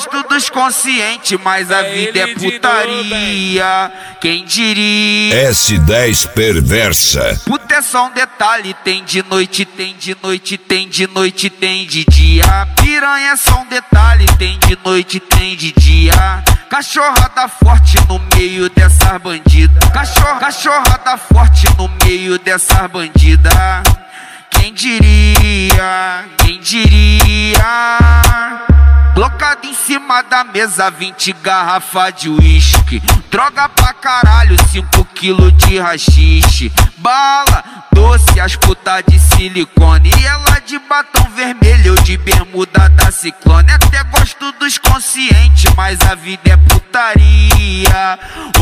gosto dos conscientes, mas a vida é putaria. Quem diria? S10 perversa. Puta é só um detalhe, tem de noite, tem de noite, tem de noite, tem de dia. Piranha é só um detalhe, tem de noite, tem de dia. Cachorrada forte no meio dessas bandidas. Cachorrada forte no meio dessas bandidas. Quem diria? Quem diria? Colocado em cima da mesa 20 garrafas de uísque. Droga pra caralho, 5 quilos de rachixe. Bala, doce, as putas de silicone. E ela de batom vermelho, eu de bermuda da Ciclone. Até gosto dos conscientes, mas a vida é putaria.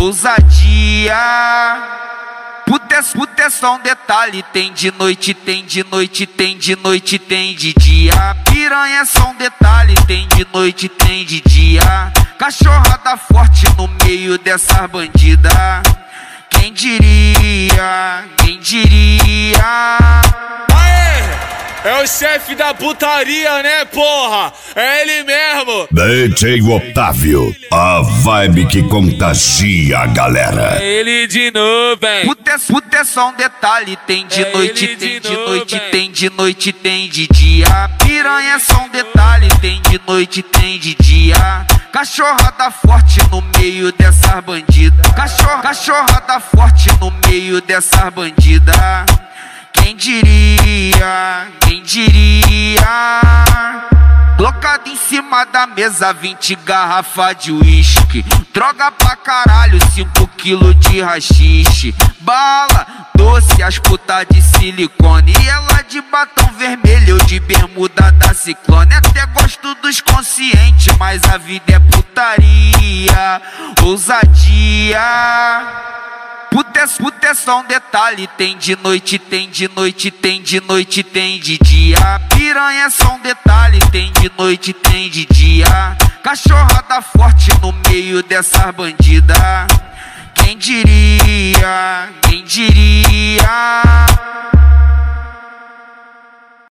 Ousadia. Puta é só um detalhe, tem de noite, tem de noite, tem de noite, tem de dia. Piranha é só um detalhe, tem de noite, tem de dia. Cachorrada forte no meio dessas bandidas. Quem diria? Quem diria? É o chefe da putaria, né, porra? É ele mesmo. DJ Otávio, a vibe que contagia a galera. É ele de novo, hein? Puta é só um detalhe, tem de noite, tem de noite, tem de noite, tem de dia. Piranha é só um detalhe, tem de noite, tem de dia. Cachorrada forte no meio dessas bandidas. Cachorrada forte no meio dessas bandidas. Quem diria? Quem diria? Colocado em cima da mesa 20 garrafas de uísque. Droga pra caralho, 5 quilos de rachixe. Bala, doce, as putas de silicone. E ela de batom vermelho, eu de bermuda da Ciclone. Até gosto dos conscientes, mas a vida é putaria. Ousadia. Puta é só um detalhe, tem de noite, tem de noite, tem de noite, tem de dia. Piranha é só um detalhe, tem de noite, tem de dia. Cachorrada forte no meio dessas bandidas.